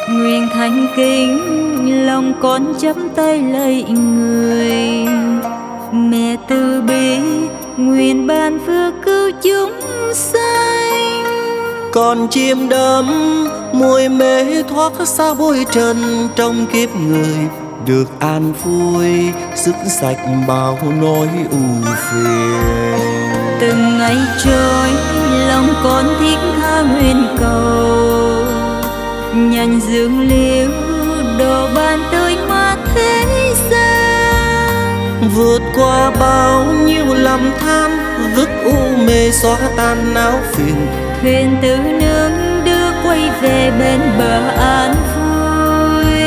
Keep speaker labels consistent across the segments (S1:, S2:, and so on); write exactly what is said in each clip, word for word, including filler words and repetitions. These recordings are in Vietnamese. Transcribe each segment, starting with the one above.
S1: Nguyện thành kính lòng con chắp tay lạy người. Mẹ từ bi nguyện ban phước cứu chúng sanh.
S2: Con chim đắm mùi mê thoát xa bụi trần, trong kiếp người được an vui, dứt sạch bao nỗi ưu phiền.
S1: Từng ngày trôi lòng con thiết tha nguyện cầu, nhận dương liễu đồ ban tới ma thế gian.
S2: Vượt qua bao nhiêu lầm than, vứt u mê xóa tan não phiền.
S1: Thuyền từ nương đưa quay về bên bờ an vui.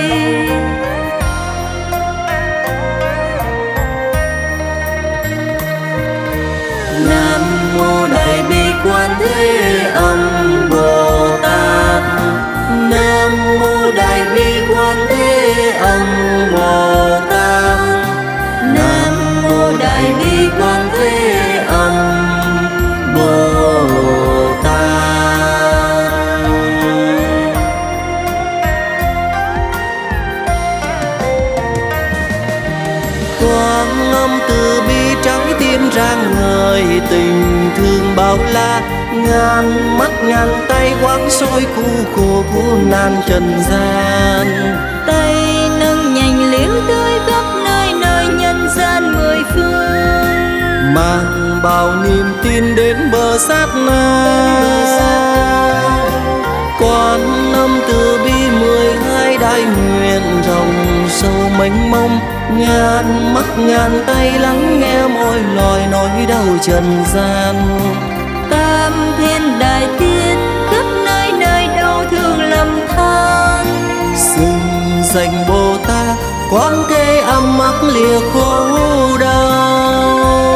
S2: Nam mô Đại Bi Quan Thế Âm Bồ Tát. Nam mô Đại Bi Quan Thế Âm Bồ Tát. Nam mô Đại Bi Quan Thế Âm Bồ Tát. Quang âm từ bi trái tim rạng ngời, tình thương bao la ngàn mắt ngàn tay quáng soi cu khổ của nan trần gian.
S1: Tay nâng nhành liễu tươi khắp nơi nơi nhân gian mười phương,
S2: mang bao niềm tin đến bờ sát na. Quan âm từ bi mười hai đại nguyện, rộng sâu mênh mông ngàn mắt ngàn tay lắng nghe mỗi lời nói đau trần gian.
S1: tam thiên đại tiên khắp nơi nơi đau thương lầm than,
S2: Xưng danh Bồ Tát quán thế âm mắc lìa khổ đau.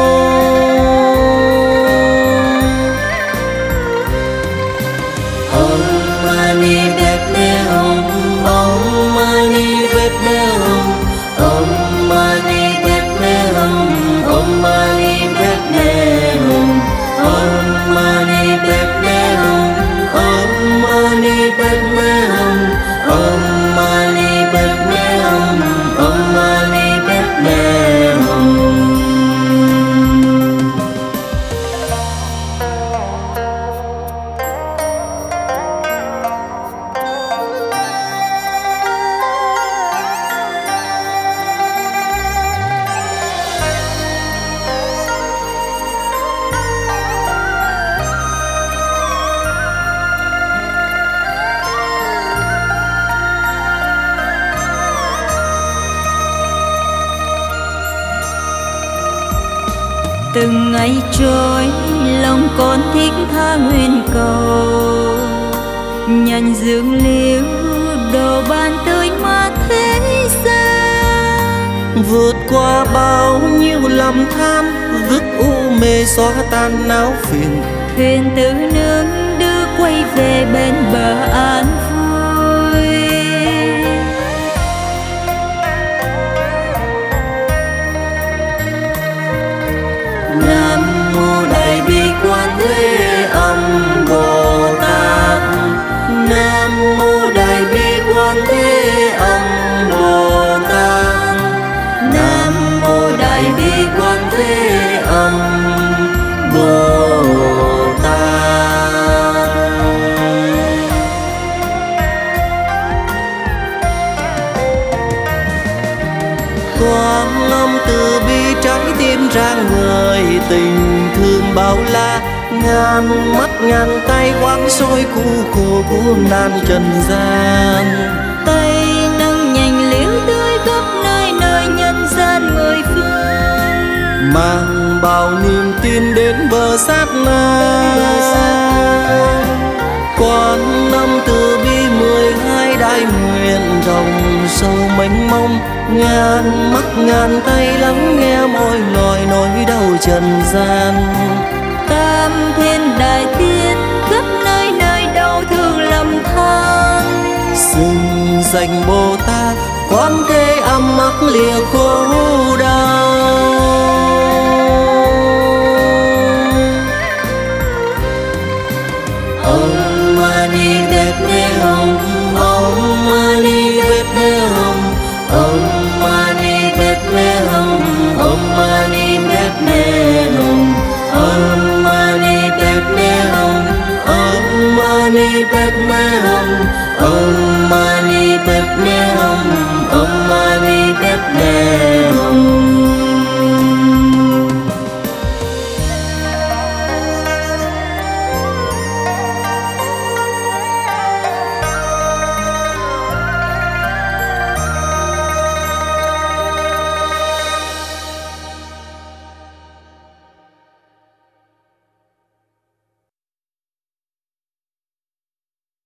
S2: Om Mani Padme Hum, Om Mani Padme Hum, Om Mani Padme Hum, Om Mani Padme Hum, Om Mani Padme Hum, Om Mani Padme Hum, Om Mani Padme Hum, Om Mani Padme Hum.
S1: từng ngày trôi lòng con thiết tha nguyện cầu, nhận dương liễu đồ ban tới ma thế gian.
S2: Vượt qua bao nhiêu lầm than, vứt u mê xóa tan não phiền.
S1: Thuyền từ nương đưa quay về bên bờ an vui.
S2: Nam mô Đại Bi Quan Thế Âm Bồ Tát. Nam mô Đại Bi Quan Thế Âm Bồ Tát. Nam mô Đại Bi Quan Thế Âm Bồ Tát. Quang âm từ bi trái tim rạng ngời, tình thương bao la ngàn mắt ngàn tay quáng soi cu khổ của nan trần gian.
S1: Tay nâng nhành liễu tươi khắp nơi nơi nhân gian mười phương,
S2: mang bao niềm tin đến bờ sát na. Quan âm từ bi mười hai đại nguyện, rộng sâu mênh mông ngàn mắt ngàn tay lắng nghe mỗi lời nói đau trần gian.
S1: tam thiên đại tiên khắp nơi nơi đau thương lầm than,
S2: Xưng danh Bồ Tát quán thế âm mắc lìa khổ đau. Om Mani Padme Hum, Om Padme Hum, Om Mani Padme Hum, Om Mani Padme Hum.